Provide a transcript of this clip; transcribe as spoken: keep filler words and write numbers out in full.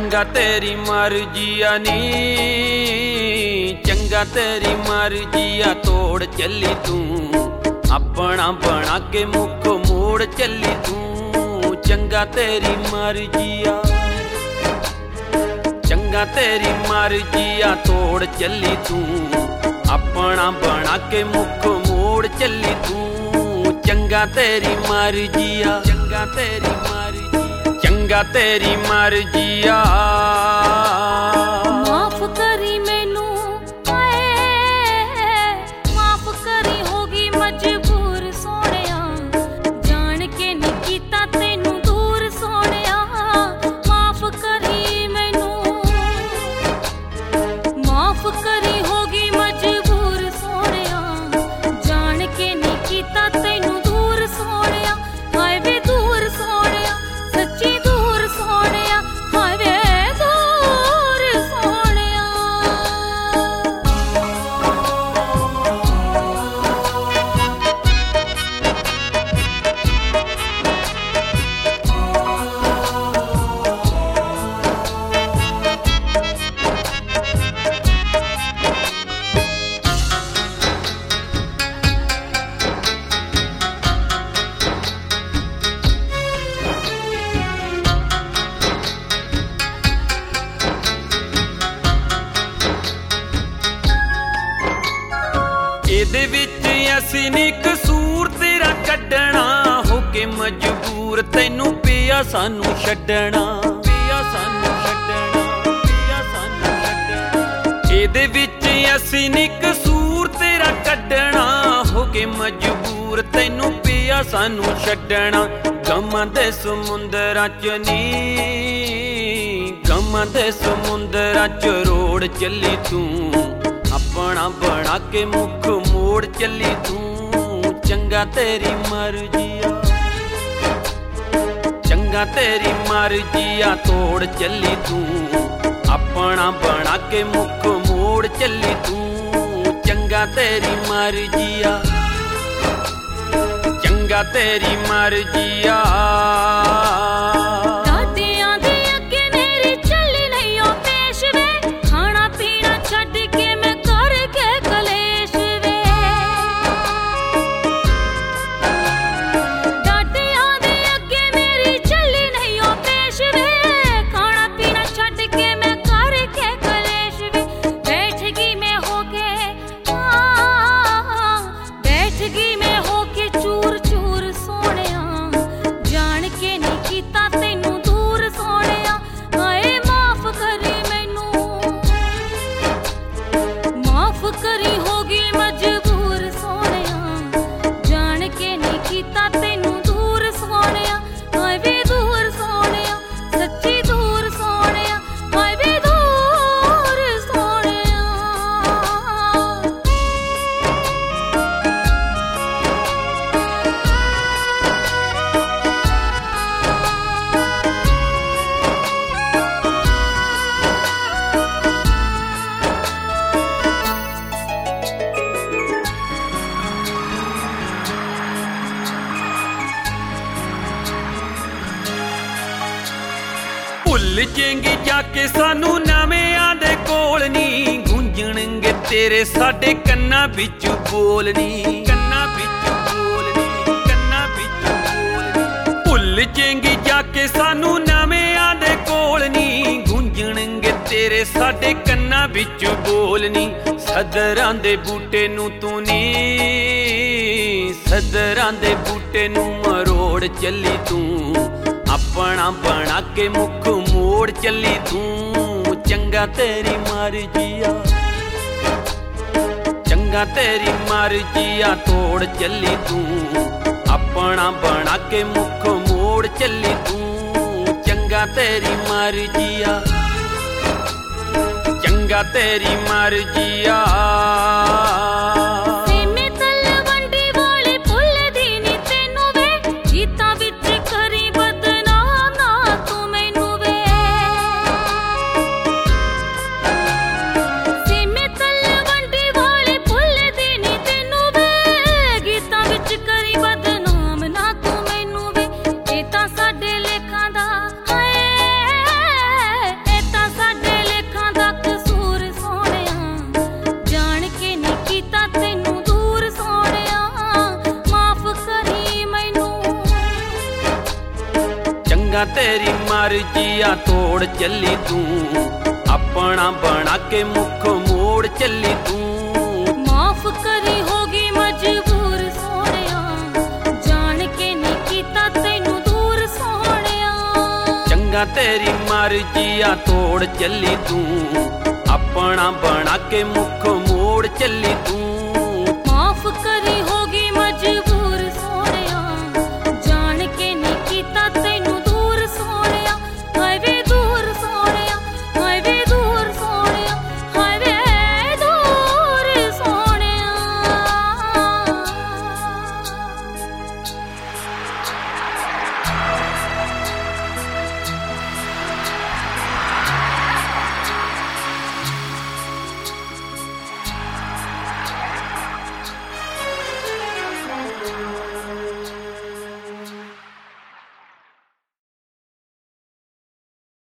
चंगा तेरी मर्जिया नी, चंगा तेरी मर्जिया तोड़ चली तू, अपना बना के मुख मोड़ चली तू। चंगा तेरी मर्जिया, चंगा तेरी मर्जिया तोड़ चली तू, अपना बना के मुख मोड़ चली तू। चंगा तेरी मर्जिया, चंगा तेरी मर्जिया, चंगा तेरी मर्जिया। माफ करी मैनू माफ करी होगी मजबूर सोनिया, जान के नहीं कीता तैनू दूर सोनिया। माफ करी मैनू, माफ करी होगी मजबूर सोनिया, जान के नहीं कीता तैनू दूर सोनिया। हाय वे दूर सोनिया, सच्ची दूर सोनिया, हाय वे दूर सोनिया। ਇਹਦੇ ਵਿੱਚ ਅਸੀਂ ਨੀ ਕਸੂਰ ਤੇਰਾ ਕੱਢਣਾ, ਹੋ ਕੇ ਮਜਬੂਰ ਤੈਨੂੰ ਪਿਆ ਸਾਨੂੰ ਛੱਡਣਾ, ਪਿਆ ਸਾਨੂੰ ਛੱਡਣਾ, ਪਿਆ ਸਾਨੂੰ ਛੱਡਣਾ। ਇਹਦੇ ਵਿੱਚ ਅਸੀਂ ਨੀ ਕਸੂਰ ਤੇਰਾ ਕੱਢਣਾ, ਹੋ ਕੇ ਮਜਬੂਰ ਤੈਨੂੰ ਪਿਆ ਸਾਨੂੰ ਛੱਡਣਾ। ਗਮਾਂ ਦੇ ਸਮੁੰਦਰਾਂ ਚ ਨੀ, ਗਮਾਂ ਦੇ ਸਮੁੰਦਰਾਂ ਚ ਰੋੜ ਚੱਲੀ ਤੂੰ, अपना बना के मुख मोड़ चली तू। चंगा तेरी मर्जिया, चंगा तेरी मर्जिया तोड़ चली तू, अपना बना के मुख मोड़ चली तू। चंगा तेरी मर्जिया, चंगा तेरी मर्जिया। ਭੁੱਲ ਜੇਂਗੀ ਜਾ ਕੇ ਸਾਨੂੰ ਨਵਿਆਂ ਦੇ ਕੋਲ ਨੀ, ਗੂੰਜਣਗੇ ਤੇਰੇ ਸਾਡੇ ਕੰਨਾਂ ਵਿੱਚ ਬੋਲਨੀ, ਕੰਨਾਂ ਵਿੱਚ ਬੋਲਨੀ, ਕੰਨਾਂ ਵਿੱਚ ਬੋਲਨੀ। ਭੁੱਲ ਜੇਂਗੀ ਜਾ ਕੇ ਸਾਨੂੰ ਨਵਿਆਂ ਦੇ ਕੋਲ ਨੀ, ਗੂੰਜਣਗੇ ਤੇਰੇ ਸਾਡੇ ਕੰਨਾਂ ਵਿੱਚ ਬੋਲਨੀ। ਸਦਰਾਂ ਦੇ ਬੂਟੇ ਨੂੰ ਤੂੰ ਨੀ, ਸਦਰਾਂ ਦੇ ਬੂਟੇ ਨੂੰ ਮਰੋੜ ਚੱਲੀ ਤੂੰ, अपना बना के मुख मोड़ चली तू। चंगा तेरी मर्जिया, चंगा तेरी मर्जिया तोड़ चली तू, अपना बना के मुख मोड़ चली तू। चंगा तेरी मर्जिया, चंगा तेरी मर्जिया। ਚੰਗਾ ਤੇਰੀ ਮਰਜ਼ੀ ਆ ਤੋੜ ਚੱਲੀ ਤੂੰ, ਆਪਣਾ ਬਣਾ ਕੇ ਮੁੱਖ ਮੋੜ ਚੱਲੀ ਤੂੰ। ਮਾਫ ਕਰੀ ਹੋਗੀ ਮਜਬੂਰ ਸੋਹਣਿਆ, ਜਾਣ ਕੇ ਨਹੀਂ ਕੀਤਾ ਤੈਨੂੰ ਦੂਰ ਸੋਹਣਿਆ। ਚੰਗਾ ਤੇਰੀ ਮਰਜ਼ੀ ਆ ਤੋੜ ਚੱਲੀ ਤੂੰ, ਆਪਣਾ ਬਣਾ ਕੇ ਮੁੱਖ